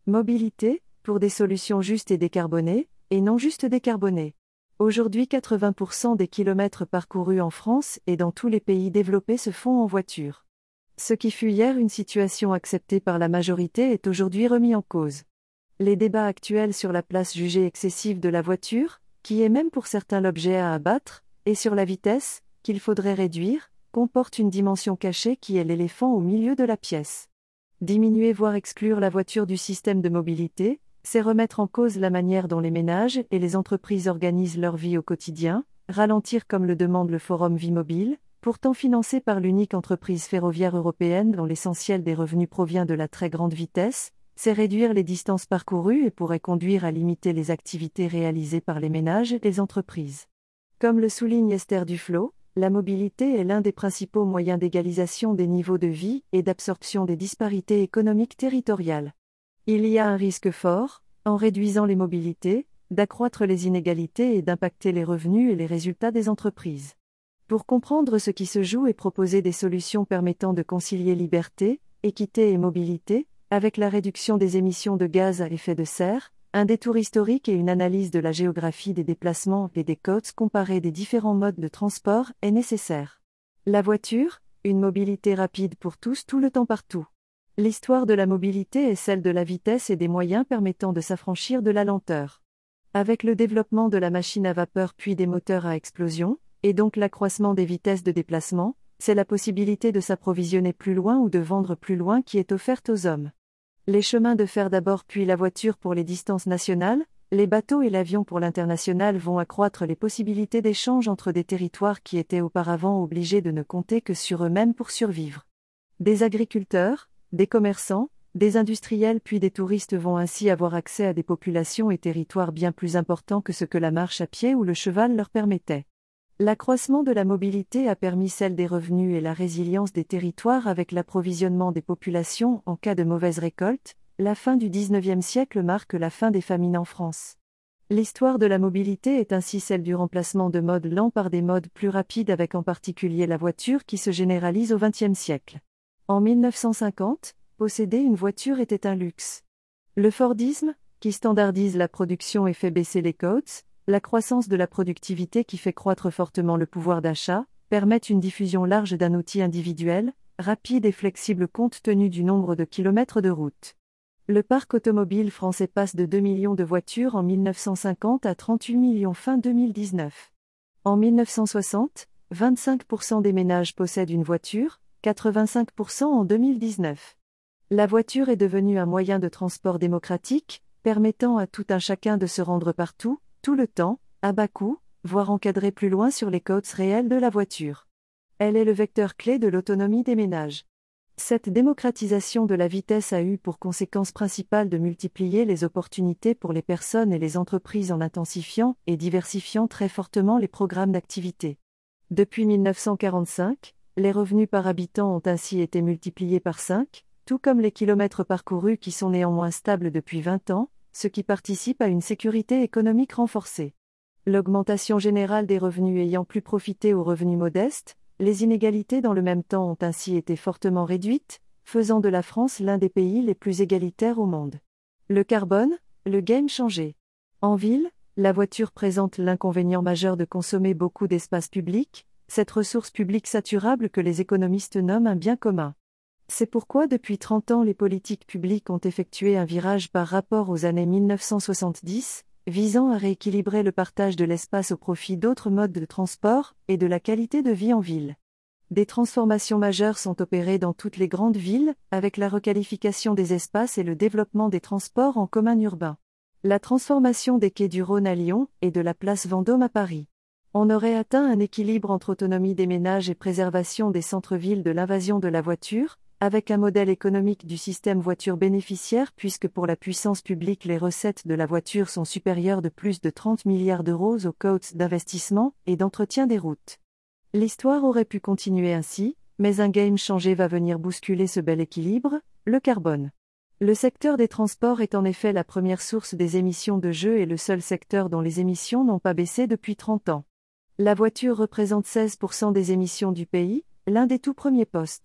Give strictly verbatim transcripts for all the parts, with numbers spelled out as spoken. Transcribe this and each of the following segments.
Mobilité, pour des solutions justes et décarbonées, et non juste décarbonées. Aujourd'hui quatre-vingts pour cent des kilomètres parcourus en France et dans tous les pays développés se font en voiture. Ce qui fut hier une situation acceptée par la majorité est aujourd'hui remis en cause. Les débats actuels sur la place jugée excessive de la voiture, qui est même pour certains l'objet à abattre, et sur la vitesse, qu'il faudrait réduire, comportent une dimension cachée qui est l'éléphant au milieu de la pièce. Diminuer voire exclure la voiture du système de mobilité, c'est remettre en cause la manière dont les ménages et les entreprises organisent leur vie au quotidien, ralentir comme le demande le Forum Vie Mobile, pourtant financé par l'unique entreprise ferroviaire européenne dont l'essentiel des revenus provient de la très grande vitesse, c'est réduire les distances parcourues et pourrait conduire à limiter les activités réalisées par les ménages et les entreprises. Comme le souligne Esther Duflo, la mobilité est l'un des principaux moyens d'égalisation des niveaux de vie et d'absorption des disparités économiques territoriales. Il y a un risque fort, en réduisant les mobilités, d'accroître les inégalités et d'impacter les revenus et les résultats des entreprises. Pour comprendre ce qui se joue et proposer des solutions permettant de concilier liberté, équité et mobilité, avec la réduction des émissions de gaz à effet de serre, un détour historique et une analyse de la géographie des déplacements et des côtes comparées des différents modes de transport est nécessaire. La voiture, une mobilité rapide pour tous tout le temps partout. L'histoire de la mobilité est celle de la vitesse et des moyens permettant de s'affranchir de la lenteur. Avec le développement de la machine à vapeur puis des moteurs à explosion, et donc l'accroissement des vitesses de déplacement, c'est la possibilité de s'approvisionner plus loin ou de vendre plus loin qui est offerte aux hommes. Les chemins de fer d'abord puis la voiture pour les distances nationales, les bateaux et l'avion pour l'international vont accroître les possibilités d'échange entre des territoires qui étaient auparavant obligés de ne compter que sur eux-mêmes pour survivre. Des agriculteurs, des commerçants, des industriels puis des touristes vont ainsi avoir accès à des populations et territoires bien plus importants que ce que la marche à pied ou le cheval leur permettait. L'accroissement de la mobilité a permis celle des revenus et la résilience des territoires avec l'approvisionnement des populations en cas de mauvaise récolte. La fin du dix-neuvième siècle marque la fin des famines en France. L'histoire de la mobilité est ainsi celle du remplacement de modes lents par des modes plus rapides avec en particulier la voiture qui se généralise au vingtième siècle. En mille neuf cent cinquante, posséder une voiture était un luxe. Le Fordisme, qui standardise la production et fait baisser les coûts, la croissance de la productivité qui fait croître fortement le pouvoir d'achat, permettent une diffusion large d'un outil individuel, rapide et flexible compte tenu du nombre de kilomètres de route. Le parc automobile français passe de deux millions de voitures en mille neuf cent cinquante à trente-huit millions fin deux mille dix-neuf. En mille neuf cent soixante, vingt-cinq pour cent des ménages possèdent une voiture, quatre-vingt-cinq pour cent en deux mille dix-neuf. La voiture est devenue un moyen de transport démocratique, permettant à tout un chacun de se rendre partout, tout le temps, à bas coût, voire encadré plus loin sur les côtes réelles de la voiture. Elle est le vecteur clé de l'autonomie des ménages. Cette démocratisation de la vitesse a eu pour conséquence principale de multiplier les opportunités pour les personnes et les entreprises en intensifiant et diversifiant très fortement les programmes d'activité. Depuis mille neuf cent quarante-cinq, les revenus par habitant ont ainsi été multipliés par cinq, tout comme les kilomètres parcourus qui sont néanmoins stables depuis vingt ans, ce qui participe à une sécurité économique renforcée. L'augmentation générale des revenus ayant plus profité aux revenus modestes, les inégalités dans le même temps ont ainsi été fortement réduites, faisant de la France l'un des pays les plus égalitaires au monde. Le carbone, le game changé. En ville, la voiture présente l'inconvénient majeur de consommer beaucoup d'espace public, cette ressource publique saturable que les économistes nomment un bien commun. C'est pourquoi depuis trente ans les politiques publiques ont effectué un virage par rapport aux années mille neuf cent soixante-dix, visant à rééquilibrer le partage de l'espace au profit d'autres modes de transport et de la qualité de vie en ville. Des transformations majeures sont opérées dans toutes les grandes villes, avec la requalification des espaces et le développement des transports en commun urbain. La transformation des quais du Rhône à Lyon et de la place Vendôme à Paris. On aurait atteint un équilibre entre autonomie des ménages et préservation des centres-villes de l'invasion de la voiture, avec un modèle économique du système voiture bénéficiaire puisque pour la puissance publique les recettes de la voiture sont supérieures de plus de trente milliards d'euros aux coûts d'investissement et d'entretien des routes. L'histoire aurait pu continuer ainsi, mais un game changé va venir bousculer ce bel équilibre, le carbone. Le secteur des transports est en effet la première source des émissions de G E et le seul secteur dont les émissions n'ont pas baissé depuis trente ans. La voiture représente seize pour cent des émissions du pays, l'un des tout premiers postes.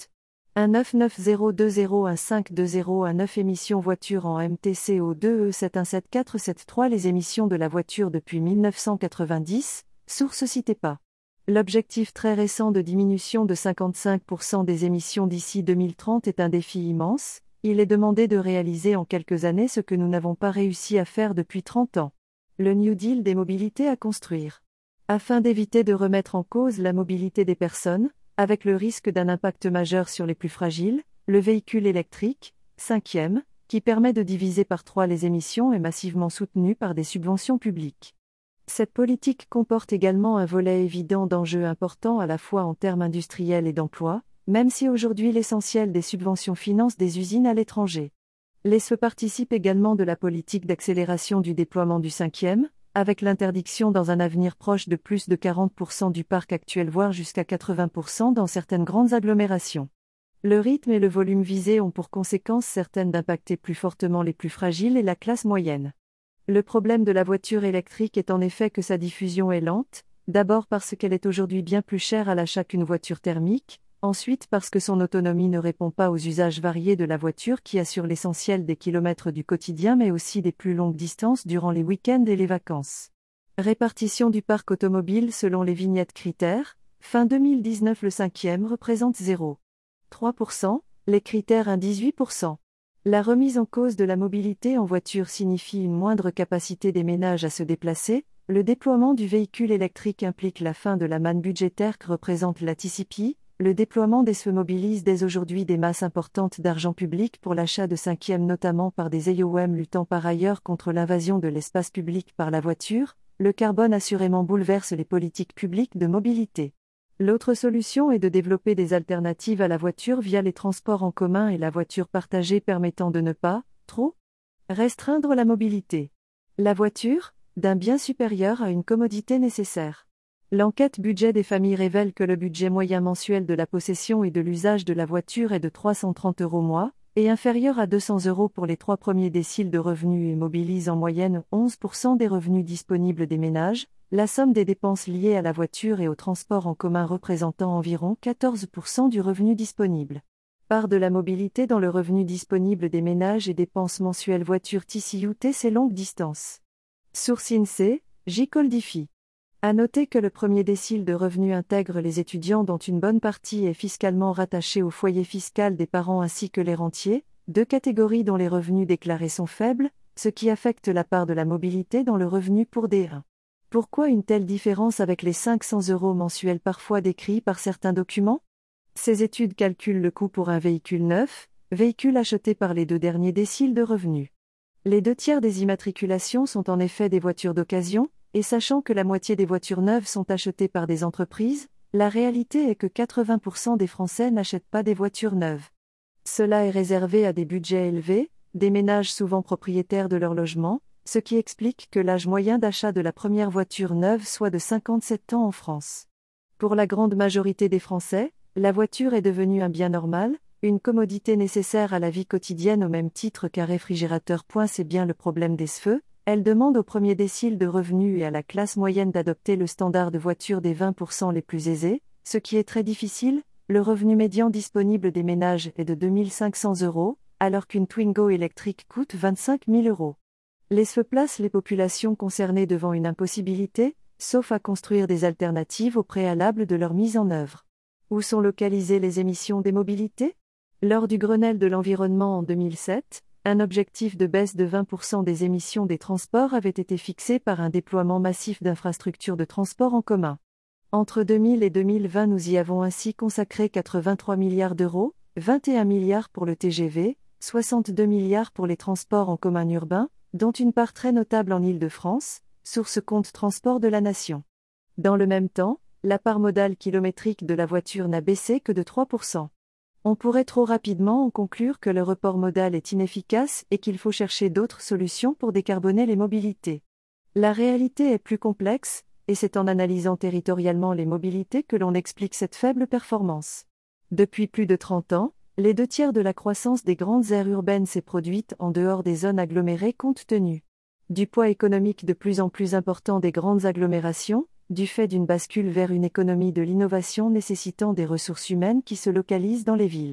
un neuf neuf zéro deux zéro un cinq deux zéro un neuf Émissions voiture en M T C O deux E sept un sept quatre sept trois Les émissions de la voiture depuis mille neuf cent quatre-vingt-dix, source citée pas. L'objectif très récent de diminution de cinquante-cinq pour cent des émissions d'ici deux mille trente est un défi immense. Il est demandé de réaliser en quelques années ce que nous n'avons pas réussi à faire depuis trente ans. Le New Deal des mobilités à construire. Afin d'éviter de remettre en cause la mobilité des personnes, avec le risque d'un impact majeur sur les plus fragiles, le véhicule électrique, cinquième, qui permet de diviser par trois les émissions est massivement soutenu par des subventions publiques. Cette politique comporte également un volet évident d'enjeux importants à la fois en termes industriels et d'emploi, même si aujourd'hui l'essentiel des subventions finance des usines à l'étranger. L'E S F participe également de la politique d'accélération du déploiement du cinquième, avec l'interdiction dans un avenir proche de plus de quarante pour cent du parc actuel voire jusqu'à quatre-vingts pour cent dans certaines grandes agglomérations. Le rythme et le volume visés ont pour conséquence certaines d'impacter plus fortement les plus fragiles et la classe moyenne. Le problème de la voiture électrique est en effet que sa diffusion est lente, d'abord parce qu'elle est aujourd'hui bien plus chère à l'achat qu'une voiture thermique, ensuite parce que son autonomie ne répond pas aux usages variés de la voiture qui assure l'essentiel des kilomètres du quotidien mais aussi des plus longues distances durant les week-ends et les vacances. Répartition du parc automobile selon les vignettes critères, fin deux mille dix-neuf le cinquième représente zéro virgule trois pour cent, les critères un dix-huit pour cent. La remise en cause de la mobilité en voiture signifie une moindre capacité des ménages à se déplacer. Le déploiement du véhicule électrique implique la fin de la manne budgétaire que représente la T C P. Le déploiement des S F mobilise dès aujourd'hui des masses importantes d'argent public pour l'achat de cinquièmes notamment par des E O M luttant par ailleurs contre l'invasion de l'espace public par la voiture. Le carbone assurément bouleverse les politiques publiques de mobilité. L'autre solution est de développer des alternatives à la voiture via les transports en commun et la voiture partagée permettant de ne pas, trop, restreindre la mobilité. La voiture, d'un bien supérieur à une commodité nécessaire. L'enquête budget des familles révèle que le budget moyen mensuel de la possession et de l'usage de la voiture est de trois cent trente euros mois, et inférieur à deux cents euros pour les trois premiers déciles de revenus et mobilise en moyenne onze pour cent des revenus disponibles des ménages, la somme des dépenses liées à la voiture et au transport en commun représentant environ quatorze pour cent du revenu disponible. Part de la mobilité dans le revenu disponible des ménages et dépenses mensuelles voiture T C U T C longue distance. Source INSEE, J-Coldify. À noter que le premier décile de revenus intègre les étudiants dont une bonne partie est fiscalement rattachée au foyer fiscal des parents ainsi que les rentiers, deux catégories dont les revenus déclarés sont faibles, ce qui affecte la part de la mobilité dans le revenu pour D un. Pourquoi une telle différence avec les cinq cents euros mensuels parfois décrits par certains documents ? Ces études calculent le coût pour un véhicule neuf, véhicule acheté par les deux derniers déciles de revenus. Les deux tiers des immatriculations sont en effet des voitures d'occasion, et sachant que la moitié des voitures neuves sont achetées par des entreprises, la réalité est que quatre-vingts pour cent des Français n'achètent pas des voitures neuves. Cela est réservé à des budgets élevés, des ménages souvent propriétaires de leur logement, ce qui explique que l'âge moyen d'achat de la première voiture neuve soit de cinquante-sept ans en France. Pour la grande majorité des Français, la voiture est devenue un bien normal, une commodité nécessaire à la vie quotidienne au même titre qu'un réfrigérateur. C'est bien le problème des S F E. Elle demande au premier décile de revenus et à la classe moyenne d'adopter le standard de voiture des vingt pour cent les plus aisés, ce qui est très difficile. Le revenu médian disponible des ménages est de deux mille cinq cents euros, alors qu'une Twingo électrique coûte vingt-cinq mille euros. Les S F E placent les populations concernées devant une impossibilité, sauf à construire des alternatives au préalable de leur mise en œuvre. Où sont localisées les émissions des mobilités ? Lors du Grenelle de l'environnement en deux mille sept, un objectif de baisse de vingt pour cent des émissions des transports avait été fixé par un déploiement massif d'infrastructures de transport en commun. Entre deux mille et deux mille vingt, nous y avons ainsi consacré quatre-vingt-trois milliards d'euros, vingt et un milliards pour le T G V, soixante-deux milliards pour les transports en commun urbains, dont une part très notable en Île-de-France, source compte transport de la nation. Dans le même temps, la part modale kilométrique de la voiture n'a baissé que de trois pour cent. On pourrait trop rapidement en conclure que le report modal est inefficace et qu'il faut chercher d'autres solutions pour décarboner les mobilités. La réalité est plus complexe, et c'est en analysant territorialement les mobilités que l'on explique cette faible performance. Depuis plus de trente ans, les deux tiers de la croissance des grandes aires urbaines s'est produite en dehors des zones agglomérées compte tenu du poids économique de plus en plus important des grandes agglomérations, du fait d'une bascule vers une économie de l'innovation nécessitant des ressources humaines qui se localisent dans les villes.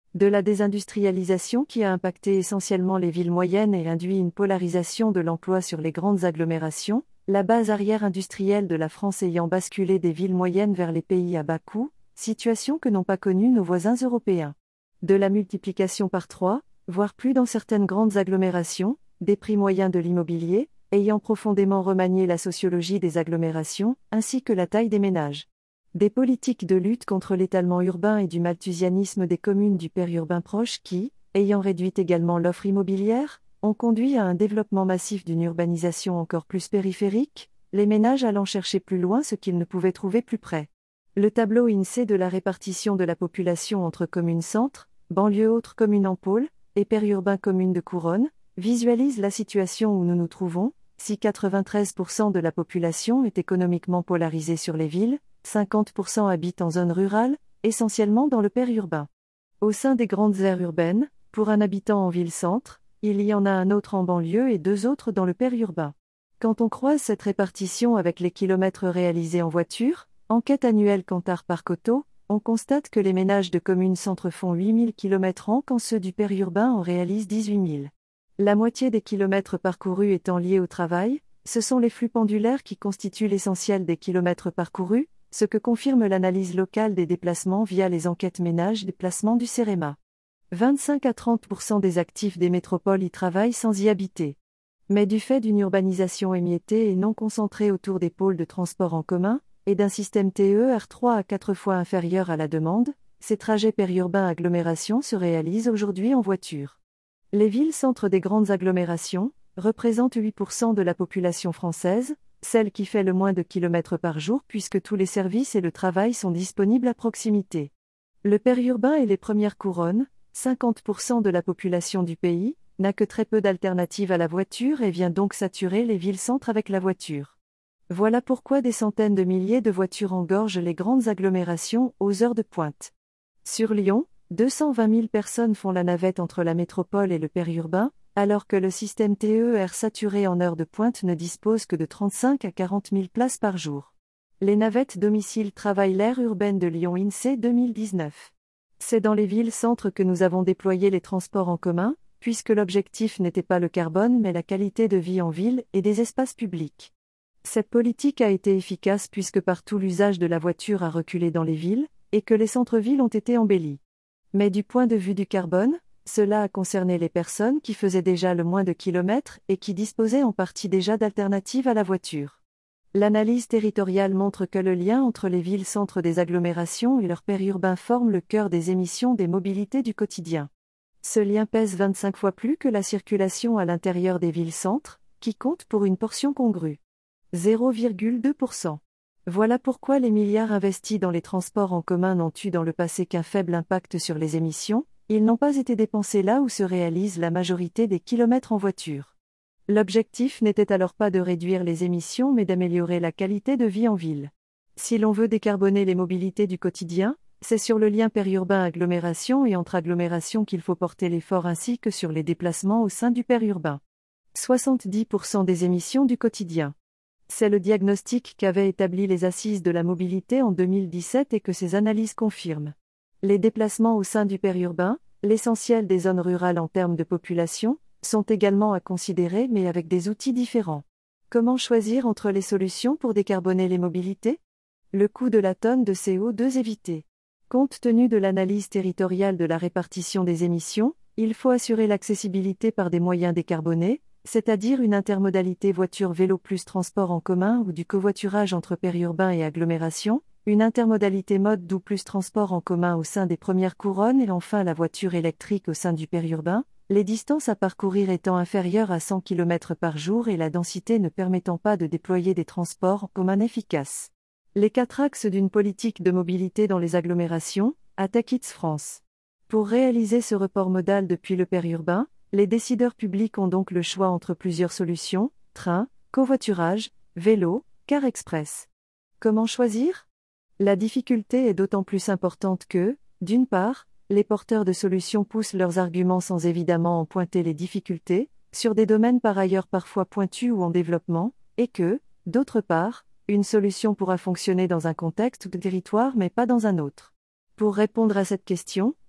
De la désindustrialisation qui a impacté essentiellement les villes moyennes et induit une polarisation de l'emploi sur les grandes agglomérations, la base arrière industrielle de la France ayant basculé des villes moyennes vers les pays à bas coût, situation que n'ont pas connue nos voisins européens. De la multiplication par trois, voire plus dans certaines grandes agglomérations, des prix moyens de l'immobilier, ayant profondément remanié la sociologie des agglomérations, ainsi que la taille des ménages. Des politiques de lutte contre l'étalement urbain et du malthusianisme des communes du périurbain proche qui, ayant réduit également l'offre immobilière, ont conduit à un développement massif d'une urbanisation encore plus périphérique, les ménages allant chercher plus loin ce qu'ils ne pouvaient trouver plus près. Le tableau INSEE de la répartition de la population entre communes-centres, banlieues autres communes en pôle, et périurbains communes de couronne, visualise la situation où nous nous trouvons. Si quatre-vingt-treize pour cent de la population est économiquement polarisée sur les villes, cinquante pour cent habitent en zone rurale, essentiellement dans le périurbain. Au sein des grandes aires urbaines, pour un habitant en ville-centre, il y en a un autre en banlieue et deux autres dans le périurbain. Quand on croise cette répartition avec les kilomètres réalisés en voiture, enquête annuelle Kantar Parc Auto, on constate que les ménages de communes-centres font huit mille kilomètres an quand ceux du périurbain en réalisent dix-huit mille. La moitié des kilomètres parcourus étant liés au travail, ce sont les flux pendulaires qui constituent l'essentiel des kilomètres parcourus, ce que confirme l'analyse locale des déplacements via les enquêtes ménages déplacements du CEREMA. vingt-cinq à trente pour cent des actifs des métropoles y travaillent sans y habiter. Mais du fait d'une urbanisation émiettée et non concentrée autour des pôles de transport en commun, et d'un système T E R trois à quatre fois inférieur à la demande, ces trajets périurbains agglomération se réalisent aujourd'hui en voiture. Les villes-centres des grandes agglomérations représentent huit pour cent de la population française, celle qui fait le moins de kilomètres par jour puisque tous les services et le travail sont disponibles à proximité. Le périurbain et les premières couronnes, cinquante pour cent de la population du pays, n'a que très peu d'alternatives à la voiture et vient donc saturer les villes-centres avec la voiture. Voilà pourquoi des centaines de milliers de voitures engorgent les grandes agglomérations aux heures de pointe. Sur Lyon, deux cent vingt mille personnes font la navette entre la métropole et le périurbain, alors que le système T E R saturé en heures de pointe ne dispose que de trente-cinq à quarante mille places par jour. Les navettes domicile-travail l'aire urbaine de Lyon INSEE deux mille dix-neuf. C'est dans les villes-centres que nous avons déployé les transports en commun, puisque l'objectif n'était pas le carbone mais la qualité de vie en ville et des espaces publics. Cette politique a été efficace puisque partout l'usage de la voiture a reculé dans les villes, et que les centres-villes ont été embellis. Mais du point de vue du carbone, cela a concerné les personnes qui faisaient déjà le moins de kilomètres et qui disposaient en partie déjà d'alternatives à la voiture. L'analyse territoriale montre que le lien entre les villes-centres des agglomérations et leur périurbain forme le cœur des émissions des mobilités du quotidien. Ce lien pèse vingt-cinq fois plus que la circulation à l'intérieur des villes-centres, qui compte pour une portion congrue. zéro virgule deux pour cent. Voilà pourquoi les milliards investis dans les transports en commun n'ont eu dans le passé qu'un faible impact sur les émissions, ils n'ont pas été dépensés là où se réalise la majorité des kilomètres en voiture. L'objectif n'était alors pas de réduire les émissions mais d'améliorer la qualité de vie en ville. Si l'on veut décarboner les mobilités du quotidien, c'est sur le lien périurbain-agglomération et entre agglomérations qu'il faut porter l'effort ainsi que sur les déplacements au sein du périurbain. soixante-dix pour cent des émissions du quotidien. C'est le diagnostic qu'avaient établi les Assises de la mobilité en deux mille dix-sept et que ces analyses confirment. Les déplacements au sein du périurbain, l'essentiel des zones rurales en termes de population, sont également à considérer mais avec des outils différents. Comment choisir entre les solutions pour décarboner les mobilités ? Le coût de la tonne de C O deux évité. Compte tenu de l'analyse territoriale de la répartition des émissions, il faut assurer l'accessibilité par des moyens décarbonés, c'est-à-dire une intermodalité voiture-vélo plus transport en commun ou du covoiturage entre périurbain et agglomération, une intermodalité mode doux plus transport en commun au sein des premières couronnes et enfin la voiture électrique au sein du périurbain, les distances à parcourir étant inférieures à cent kilomètres par jour et la densité ne permettant pas de déployer des transports en commun efficaces. Les quatre axes d'une politique de mobilité dans les agglomérations, à TechIts France. Pour réaliser ce report modal depuis le périurbain, les décideurs publics ont donc le choix entre plusieurs solutions, train, covoiturage, vélo, car express. Comment choisir ? La difficulté est d'autant plus importante que, d'une part, les porteurs de solutions poussent leurs arguments sans évidemment en pointer les difficultés, sur des domaines par ailleurs parfois pointus ou en développement, et que, d'autre part, une solution pourra fonctionner dans un contexte de territoire mais pas dans un autre. Pour répondre à cette question,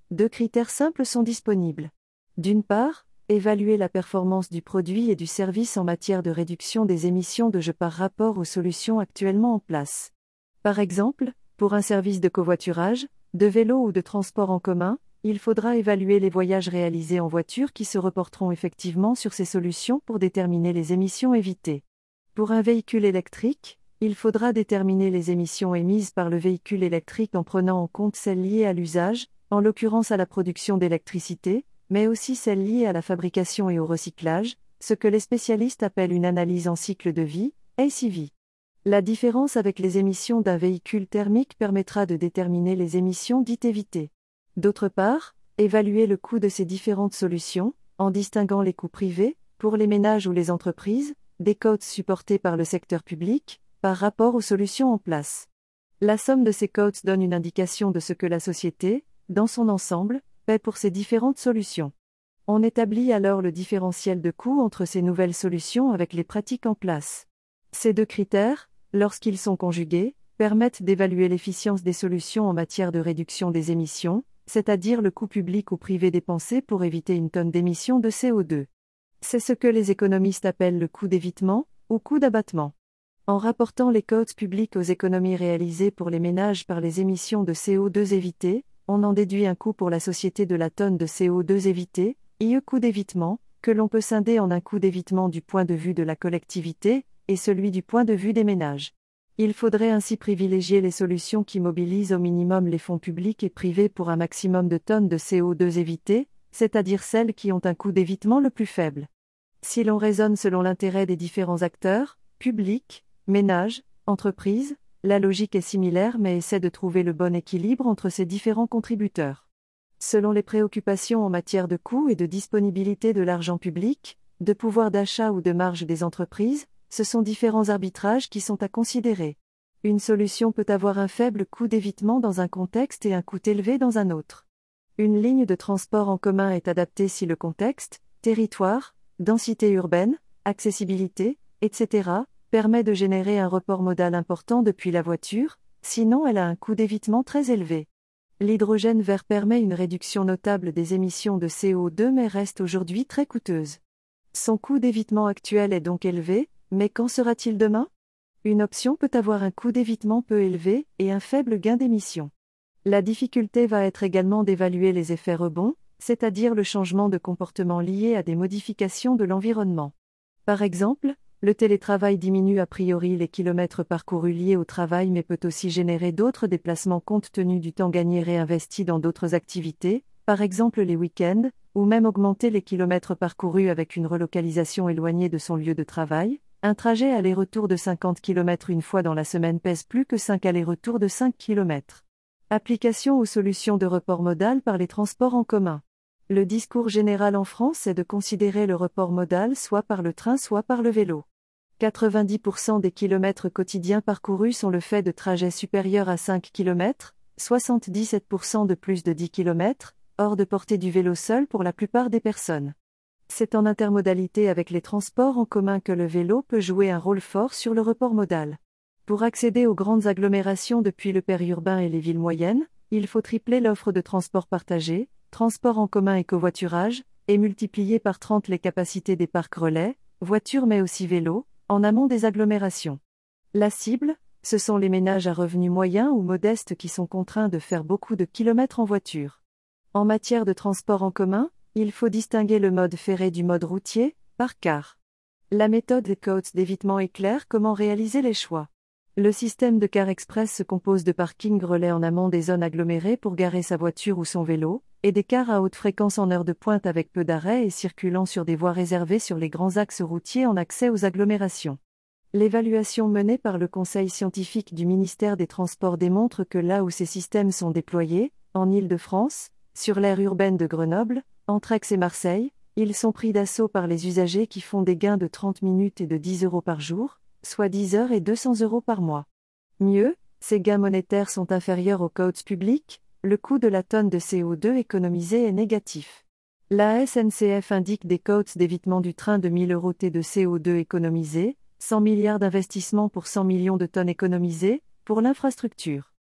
deux critères simples sont disponibles. D'une part, évaluer la performance du produit et du service en matière de réduction des émissions de G E par rapport aux solutions actuellement en place. Par exemple, pour un service de covoiturage, de vélo ou de transport en commun, il faudra évaluer les voyages réalisés en voiture qui se reporteront effectivement sur ces solutions pour déterminer les émissions évitées. Pour un véhicule électrique, il faudra déterminer les émissions émises par le véhicule électrique en prenant en compte celles liées à l'usage, en l'occurrence à la production d'électricité, mais aussi celles liées à la fabrication et au recyclage, ce que les spécialistes appellent une analyse en cycle de vie, A C V. La différence avec les émissions d'un véhicule thermique permettra de déterminer les émissions dites évitées. D'autre part, évaluer le coût de ces différentes solutions, en distinguant les coûts privés, pour les ménages ou les entreprises, des cotes supportées par le secteur public, par rapport aux solutions en place. La somme de ces cotes donne une indication de ce que la société, dans son ensemble, paie pour ces différentes solutions. On établit alors le différentiel de coût entre ces nouvelles solutions avec les pratiques en place. Ces deux critères, lorsqu'ils sont conjugués, permettent d'évaluer l'efficience des solutions en matière de réduction des émissions, c'est-à-dire le coût public ou privé dépensé pour éviter une tonne d'émissions de C O deux. C'est ce que les économistes appellent le coût d'évitement, ou coût d'abattement. En rapportant les cotes publiques aux économies réalisées pour les ménages par les émissions de C O deux évitées, on en déduit un coût pour la société de la tonne de C O deux évitée, I E coût d'évitement, que l'on peut scinder en un coût d'évitement du point de vue de la collectivité, et celui du point de vue des ménages. Il faudrait ainsi privilégier les solutions qui mobilisent au minimum les fonds publics et privés pour un maximum de tonnes de C O deux évitées, c'est-à-dire celles qui ont un coût d'évitement le plus faible. Si l'on raisonne selon l'intérêt des différents acteurs, publics, ménages, entreprises, la logique est similaire mais essaie de trouver le bon équilibre entre ces différents contributeurs. Selon les préoccupations en matière de coûts et de disponibilité de l'argent public, de pouvoir d'achat ou de marge des entreprises, ce sont différents arbitrages qui sont à considérer. Une solution peut avoir un faible coût d'évitement dans un contexte et un coût élevé dans un autre. Une ligne de transport en commun est adaptée si le contexte, territoire, densité urbaine, accessibilité, et cetera, permet de générer un report modal important depuis la voiture, sinon elle a un coût d'évitement très élevé. L'hydrogène vert permet une réduction notable des émissions de C O deux mais reste aujourd'hui très coûteuse. Son coût d'évitement actuel est donc élevé, mais qu'en sera-t-il demain ? Une option peut avoir un coût d'évitement peu élevé et un faible gain d'émissions. La difficulté va être également d'évaluer les effets rebonds, c'est-à-dire le changement de comportement lié à des modifications de l'environnement. Par exemple, le télétravail diminue a priori les kilomètres parcourus liés au travail mais peut aussi générer d'autres déplacements compte tenu du temps gagné réinvesti dans d'autres activités, par exemple les week-ends, ou même augmenter les kilomètres parcourus avec une relocalisation éloignée de son lieu de travail. Un trajet aller-retour de cinquante kilomètres une fois dans la semaine pèse plus que cinq allers-retours de cinq kilomètres. Application aux solutions de report modal par les transports en commun. Le discours général en France est de considérer le report modal soit par le train soit par le vélo. quatre-vingt-dix pour cent des kilomètres quotidiens parcourus sont le fait de trajets supérieurs à cinq kilomètres, soixante-dix-sept pour cent de plus de dix kilomètres, hors de portée du vélo seul pour la plupart des personnes. C'est en intermodalité avec les transports en commun que le vélo peut jouer un rôle fort sur le report modal. Pour accéder aux grandes agglomérations depuis le périurbain et les villes moyennes, il faut tripler l'offre de transport partagé, transport en commun et covoiturage, et multiplier par trente les capacités des parcs relais, voitures mais aussi vélos, en amont des agglomérations. La cible, ce sont les ménages à revenus moyens ou modestes qui sont contraints de faire beaucoup de kilomètres en voiture. En matière de transport en commun, il faut distinguer le mode ferré du mode routier, par car. La méthode des cotes d'évitement est claire. Comment réaliser les choix. Le système de car express se compose de parkings relais en amont des zones agglomérées pour garer sa voiture ou son vélo, et des cars à haute fréquence en heure de pointe avec peu d'arrêts et circulant sur des voies réservées sur les grands axes routiers en accès aux agglomérations. L'évaluation menée par le Conseil scientifique du ministère des Transports démontre que là où ces systèmes sont déployés, en Île-de-France, sur l'aire urbaine de Grenoble, entre Aix et Marseille, ils sont pris d'assaut par les usagers qui font des gains de trente minutes et de dix euros par jour, soit dix heures et deux cents euros par mois. Mieux, ces gains monétaires sont inférieurs aux cotes publiques, le coût de la tonne de C O deux économisée est négatif. La S N C F indique des cotes d'évitement du train de mille euros T de C O deux économisés, cent milliards d'investissements pour cent millions de tonnes économisées, pour l'infrastructure.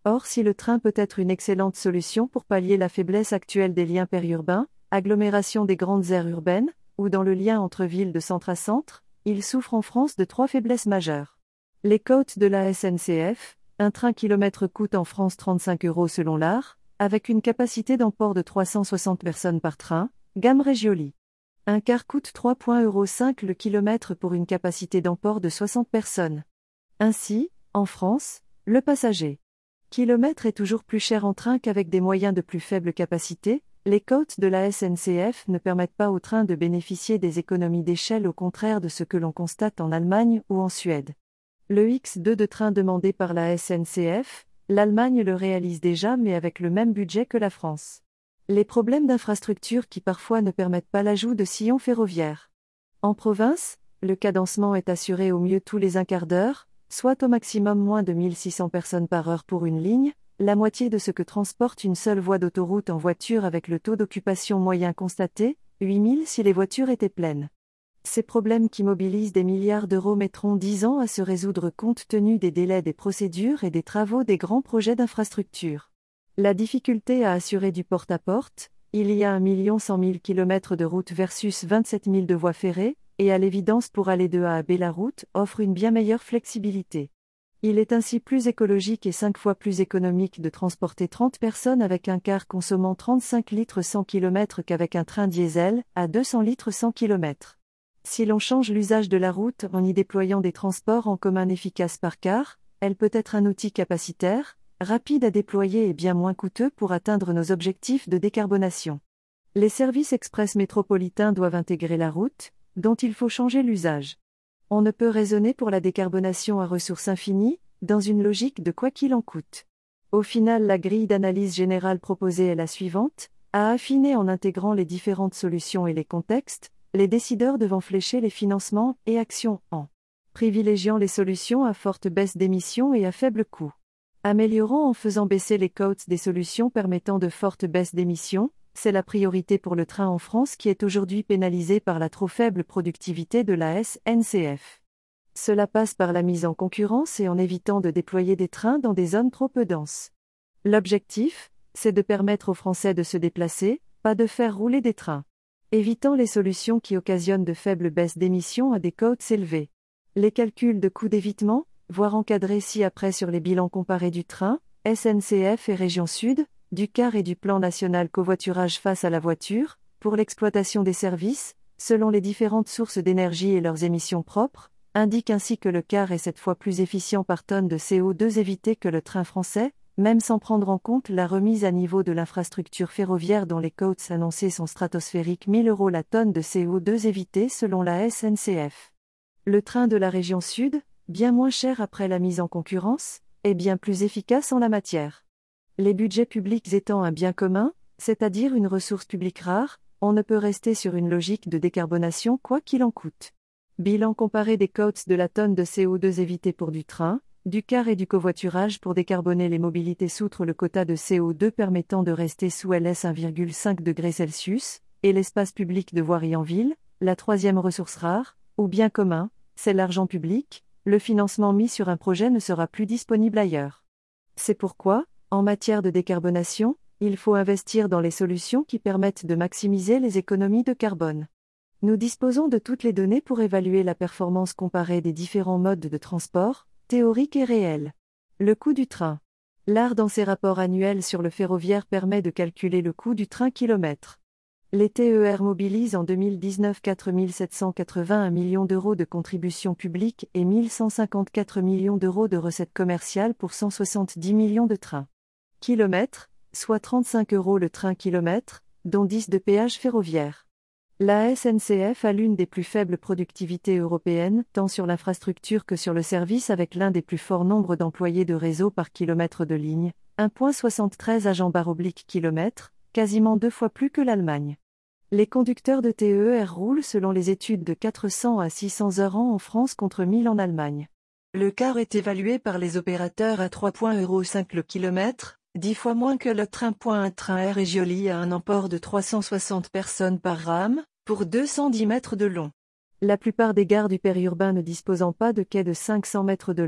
Or, si le train peut être une excellente solution pour pallier la faiblesse actuelle des liens périurbains, agglomération des grandes aires urbaines, ou dans le lien entre villes de centre à centre, il souffre en France de trois faiblesses majeures. Les quotes de la S N C F, un train kilomètre coûte en France trente-cinq euros selon l'A R, avec une capacité d'emport de trois cent soixante personnes par train, gamme Régioli. Un car coûte trois euros cinq le kilomètre pour une capacité d'emport de soixante personnes. Ainsi, en France, le passager kilomètre est toujours plus cher en train qu'avec des moyens de plus faible capacité. Les quotes de la S N C F ne permettent pas au train de bénéficier des économies d'échelle, au contraire de ce que l'on constate en Allemagne ou en Suède. Le X deux de train demandé par la S N C F, l'Allemagne le réalise déjà mais avec le même budget que la France. Les problèmes d'infrastructure qui parfois ne permettent pas l'ajout de sillons ferroviaires. En province, le cadencement est assuré au mieux tous les un quart d'heure, soit au maximum moins de mille six cents personnes par heure pour une ligne, la moitié de ce que transporte une seule voie d'autoroute en voiture avec le taux d'occupation moyen constaté, huit mille si les voitures étaient pleines. Ces problèmes qui mobilisent des milliards d'euros mettront dix ans à se résoudre compte tenu des délais des procédures et des travaux des grands projets d'infrastructure. La difficulté à assurer du porte-à-porte, il y a un million cent mille kilomètres de route versus vingt-sept mille de voies ferrées, et à l'évidence pour aller de A à B la route offre une bien meilleure flexibilité. Il est ainsi plus écologique et cinq fois plus économique de transporter trente personnes avec un car consommant trente-cinq litres cent kilomètres qu'avec un train diesel à deux cents litres cent kilomètres. Si l'on change l'usage de la route en y déployant des transports en commun efficaces par car, elle peut être un outil capacitaire, rapide à déployer et bien moins coûteux pour atteindre nos objectifs de décarbonation. Les services express métropolitains doivent intégrer la route, dont il faut changer l'usage. On ne peut raisonner pour la décarbonation à ressources infinies, dans une logique de quoi qu'il en coûte. Au final, la grille d'analyse générale proposée est la suivante, à affiner en intégrant les différentes solutions et les contextes, les décideurs devant flécher les financements et actions en privilégiant les solutions à forte baisse d'émissions et à faible coût. Améliorant en faisant baisser les quotes des solutions permettant de fortes baisses d'émissions, c'est la priorité pour le train en France qui est aujourd'hui pénalisé par la trop faible productivité de la S N C F. Cela passe par la mise en concurrence et en évitant de déployer des trains dans des zones trop peu denses. L'objectif, c'est de permettre aux Français de se déplacer, pas de faire rouler des trains. Évitant les solutions qui occasionnent de faibles baisses d'émissions à des quotes élevées. Les calculs de coûts d'évitement, voire encadrés ci-après sur les bilans comparés du train, S N C F et Région Sud, du car et du plan national covoiturage face à la voiture, pour l'exploitation des services, selon les différentes sources d'énergie et leurs émissions propres, indiquent ainsi que le car est sept fois plus efficient par tonne de C O deux évité que le train français, même sans prendre en compte la remise à niveau de l'infrastructure ferroviaire dont les quotes annoncées sont stratosphériques mille euros la tonne de C O deux évité selon la S N C F. Le train de la région Sud, bien moins cher après la mise en concurrence, est bien plus efficace en la matière. Les budgets publics étant un bien commun, c'est-à-dire une ressource publique rare, on ne peut rester sur une logique de décarbonation quoi qu'il en coûte. Bilan comparé des quotes de la tonne de C O deux évité pour du train, du car et du covoiturage pour décarboner les mobilités s'outre le quota de C O deux permettant de rester sous L S un virgule cinq degrés Celsius, et l'espace public de voirie en ville, la troisième ressource rare, ou bien commun, c'est l'argent public, le financement mis sur un projet ne sera plus disponible ailleurs. C'est pourquoi, en matière de décarbonation, il faut investir dans les solutions qui permettent de maximiser les économies de carbone. Nous disposons de toutes les données pour évaluer la performance comparée des différents modes de transport, théoriques et réels. Le coût du train. L'A R dans ses rapports annuels sur le ferroviaire permet de calculer le coût du train kilomètre. Les T E R mobilisent en deux mille dix-neuf quatre mille sept cent quatre-vingt-un millions d'euros de contributions publiques et mille cent cinquante-quatre millions d'euros de recettes commerciales pour cent soixante-dix millions de trains. Kilomètres, soit trente-cinq euros le train kilomètre, dont dix de péage ferroviaire. La S N C F a l'une des plus faibles productivités européennes, tant sur l'infrastructure que sur le service avec l'un des plus forts nombres d'employés de réseau par kilomètre de ligne, un virgule soixante-treize agents baroblique kilomètre, quasiment deux fois plus que l'Allemagne. Les conducteurs de T E R roulent selon les études de quatre cents à six cents heures an en France contre mille en Allemagne. Le car est évalué par les opérateurs à trois euros cinq le kilomètre, dix fois moins que le train. Un train Air Régioli a un emport de trois cent soixante personnes par rame, pour deux cent dix mètres de long. La plupart des gares du périurbain ne disposant pas de quais de cinq cents mètres de long,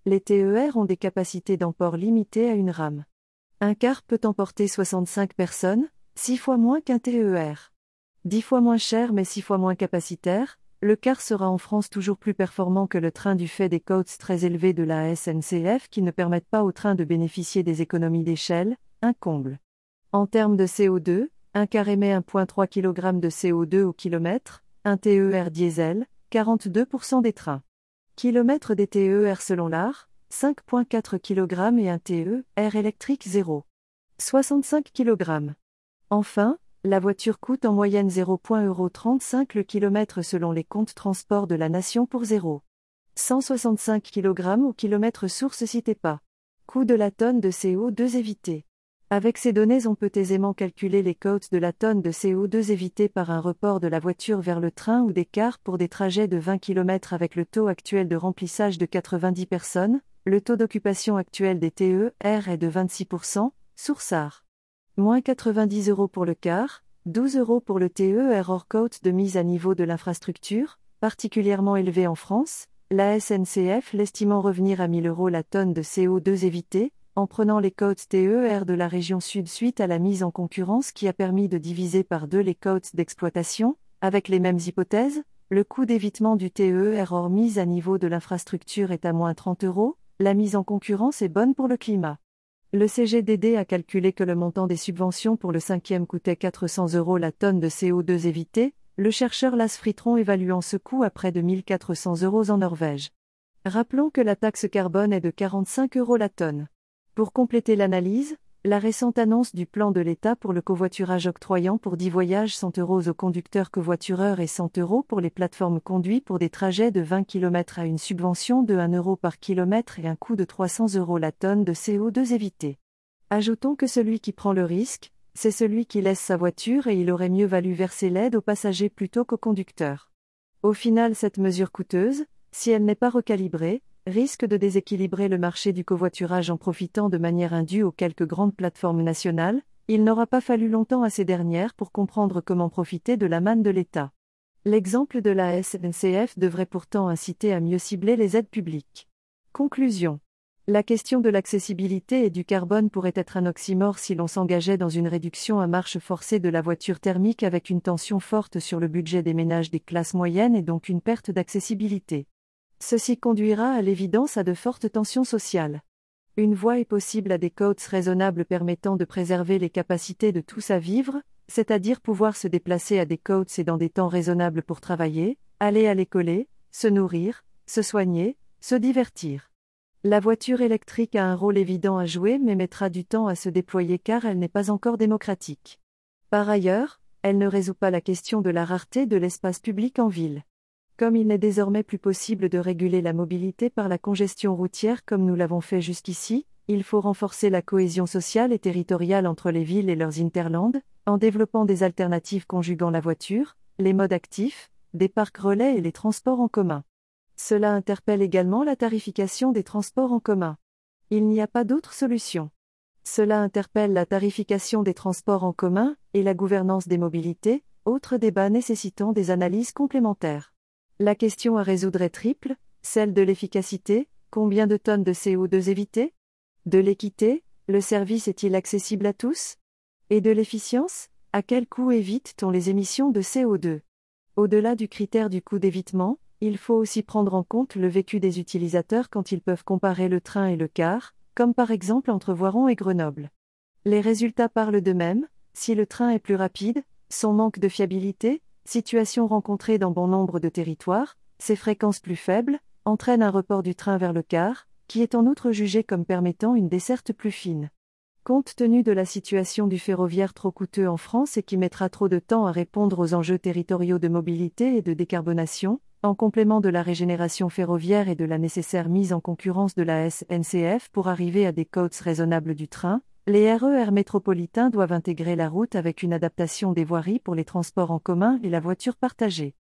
Les T E R ont des capacités d'emport limitées à une rame. Un car peut emporter soixante-cinq personnes, six fois moins qu'un T E R. dix fois moins cher mais six fois moins capacitaire, le car sera en France toujours plus performant que le train du fait des coûts très élevés de la S N C F qui ne permettent pas au train de bénéficier des économies d'échelle, un comble. En termes de C O deux, un car émet un virgule trois kilogramme de C O deux au kilomètre, un T E R diesel, quarante-deux pour cent des trains. Kilomètres des T E R selon l'A R, cinq virgule quatre kilogrammes et un T E R électrique zéro virgule soixante-cinq kilogrammes. Enfin, la voiture coûte en moyenne zéro virgule trente-cinq euros le kilomètre selon les comptes transport de la nation pour zéro virgule cent soixante-cinq kilogrammes au kilomètre source cité pas. Coût de la tonne de C O deux évité. Avec ces données on peut aisément calculer les coûts de la tonne de C O deux évité par un report de la voiture vers le train ou des cars pour des trajets de vingt kilomètres avec le taux actuel de remplissage de quatre-vingt-dix personnes, le taux d'occupation actuel des T E R est de vingt-six pour cent, source A R. Moins quatre-vingt-dix euros pour le car, douze euros pour le T E R hors coût de mise à niveau de l'infrastructure, particulièrement élevé en France, la S N C F l'estimant revenir à mille euros la tonne de C O deux évité, en prenant les coûts T E R de la région sud suite à la mise en concurrence qui a permis de diviser par deux les coûts d'exploitation, avec les mêmes hypothèses, le coût d'évitement du T E R hors mise à niveau de l'infrastructure est à moins trente euros, la mise en concurrence est bonne pour le climat. Le C G D D a calculé que le montant des subventions pour le cinquième coûtait quatre cents euros la tonne de C O deux évité, le chercheur Lars Fritron évaluant ce coût à près de mille quatre cents euros en Norvège. Rappelons que la taxe carbone est de quarante-cinq euros la tonne. Pour compléter l'analyse, la récente annonce du plan de l'État pour le covoiturage octroyant pour dix voyages cent euros aux conducteurs covoitureurs et cent euros pour les plateformes conduits pour des trajets de vingt kilomètres à une subvention de un euro par kilomètre et un coût de trois cents euros la tonne de C O deux évité. Ajoutons que celui qui prend le risque, c'est celui qui laisse sa voiture et il aurait mieux valu verser l'aide aux passagers plutôt qu'aux conducteurs. Au final, cette mesure coûteuse, si elle n'est pas recalibrée, risque de déséquilibrer le marché du covoiturage en profitant de manière indue aux quelques grandes plateformes nationales. Il n'aura pas fallu longtemps à ces dernières pour comprendre comment profiter de la manne de l'État. L'exemple de la S N C F devrait pourtant inciter à mieux cibler les aides publiques. Conclusion. La question de l'accessibilité et du carbone pourrait être un oxymore si l'on s'engageait dans une réduction à marche forcée de la voiture thermique avec une tension forte sur le budget des ménages des classes moyennes et donc une perte d'accessibilité. Ceci conduira à l'évidence à de fortes tensions sociales. Une voie est possible à des coûts raisonnables permettant de préserver les capacités de tous à vivre, c'est-à-dire pouvoir se déplacer à des coûts et dans des temps raisonnables pour travailler, aller à l'école, se nourrir, se soigner, se divertir. La voiture électrique a un rôle évident à jouer mais mettra du temps à se déployer car elle n'est pas encore démocratique. Par ailleurs, elle ne résout pas la question de la rareté de l'espace public en ville. Comme il n'est désormais plus possible de réguler la mobilité par la congestion routière comme nous l'avons fait jusqu'ici, il faut renforcer la cohésion sociale et territoriale entre les villes et leurs hinterlands, en développant des alternatives conjuguant la voiture, les modes actifs, des parcs relais et les transports en commun. Cela interpelle également la tarification des transports en commun. Il n'y a pas d'autre solution. Cela interpelle la tarification des transports en commun et la gouvernance des mobilités, autre débat nécessitant des analyses complémentaires. La question à résoudre est triple, celle de l'efficacité, combien de tonnes de C O deux éviter ? De l'équité, le service est-il accessible à tous ? Et de l'efficience, à quel coût évite-t-on les émissions de C O deux ? Au-delà du critère du coût d'évitement, il faut aussi prendre en compte le vécu des utilisateurs quand ils peuvent comparer le train et le car, comme par exemple entre Voiron et Grenoble. Les résultats parlent d'eux-mêmes, si le train est plus rapide, son manque de fiabilité, situation rencontrée dans bon nombre de territoires, ses fréquences plus faibles, entraînent un report du train vers le car, qui est en outre jugé comme permettant une desserte plus fine. Compte tenu de la situation du ferroviaire trop coûteux en France et qui mettra trop de temps à répondre aux enjeux territoriaux de mobilité et de décarbonation, en complément de la régénération ferroviaire et de la nécessaire mise en concurrence de la S N C F pour arriver à des coûts raisonnables du train, les R E R métropolitains doivent intégrer la route avec une adaptation des voiries pour les transports en commun et la voiture partagée.